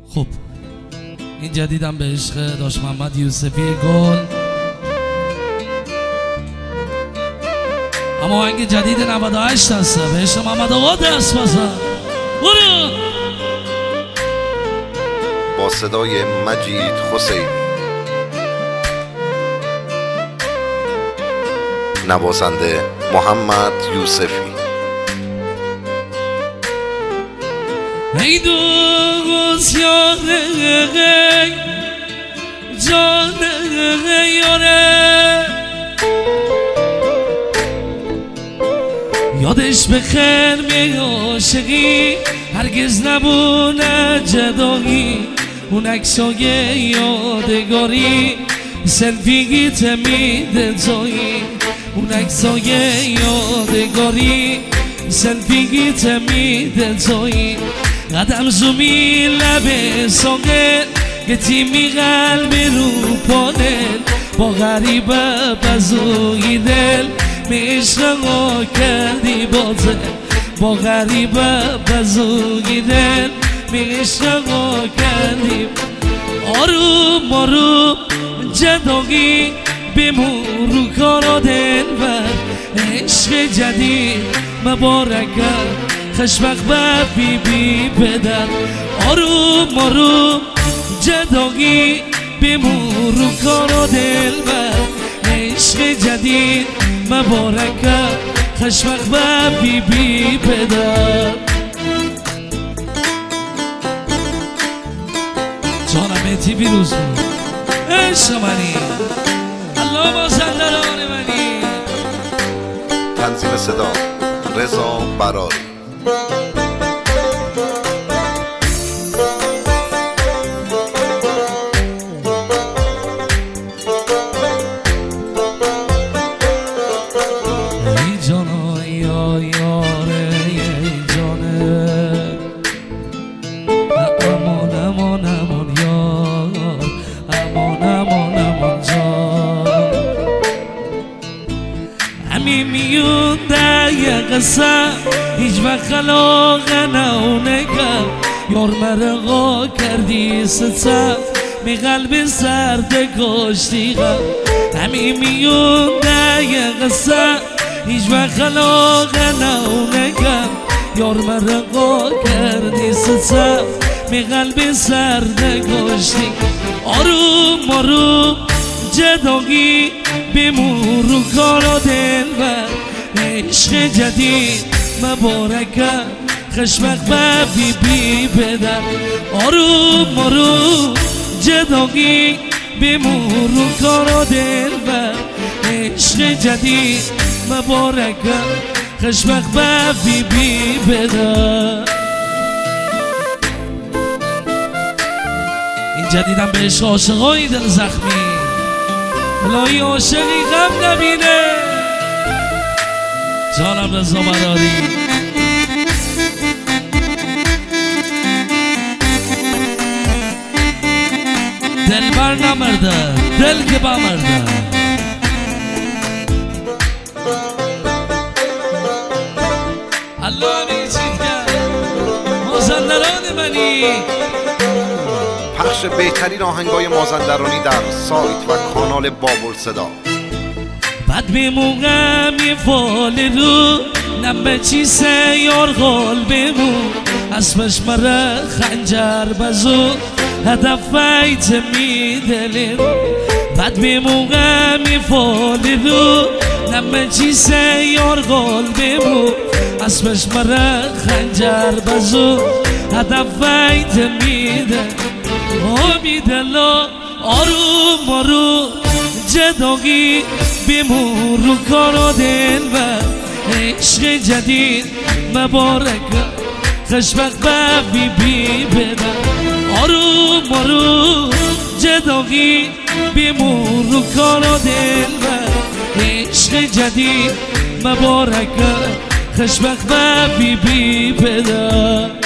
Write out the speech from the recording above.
خب این جدیدم به عشق داش محمد یوسفی گل، اما آهنگ جدید 98 هسته به عشق محمد آقا دست بزن. برو با صدای مجید حسینی، نوازنده محمد یوسفی. ای دوست یاره جان یاره، یادش بخیر می عاشقی هرگز نبونه جدایی، اون عکسای یادگاری سلفیگیت میده جایی، اون عکسای یادگاری سلفیگیت میده جایی، قدم زومی لبه ساقل گتیمی قلب رو پانل، با غریبه بزوی دل می عشقا کردی بازه، با غریبه بزوی دل می عشقا کردی. آروم آروم جداگی بمون رو کارا دل بر، عشق جدید مبارکه خشبق و بی بی پدر. آروم آروم جداگی بمون رو کارا دل بر، عشق جدید مبارکه خشبق و بی بی پدر. جانم ایتی بیروز بود عشق منی، الله مازندران منی. تنظیم صدا رضا براری. ای جانا یا یاره ای جانه، امان امان امان یار، امان امان امان جان. همی میونده یه قصه هیچ وقت خلاق نونه کرد، یار مرقا کردی ستم می قلب سرد کشتی غم. همی میونده یه قصه هیچ وقت خلاق نونه کرد، یار مرقا کردی ستم می قلب سرد کشتی. آروم آروم جداگی بمون رو کارا دل بر، عشق جدید مبارکه خشبق و بی بی پدر. آروم آروم جداگی بمون رو کارا دل بر، عشق جدید مبارکه خشبق و بی بی پدر. این جدیدم به عشق عاشقای دل زخمی، الهی عاشقی غم نبینه. جانم رضا براری. دل بر نمرده دل که بمرده. الله همی چید کرد مازندران منی. پخش بهترین آهنگای مازندرانی در سایت و کانال بابل صدا. بعد میمونم یه فال رو نمه چی سیار غال بمون، اسمش مره خنجر بزو هدف فیت میدلیم. بعد میمونم یه فال رو نمه چی سیار غال بمون، اسمش مره خنجر بزو هدف فیت میدلیم. آمیدلا آروم آروم جداگی بمون رو کارا دل بر، عشق جدید مبارکه خشبق و بی بی پدر. آروم آروم جداگی بمون رو کارا دل بر، عشق جدید مبارکه خشبق و بی بی پدر.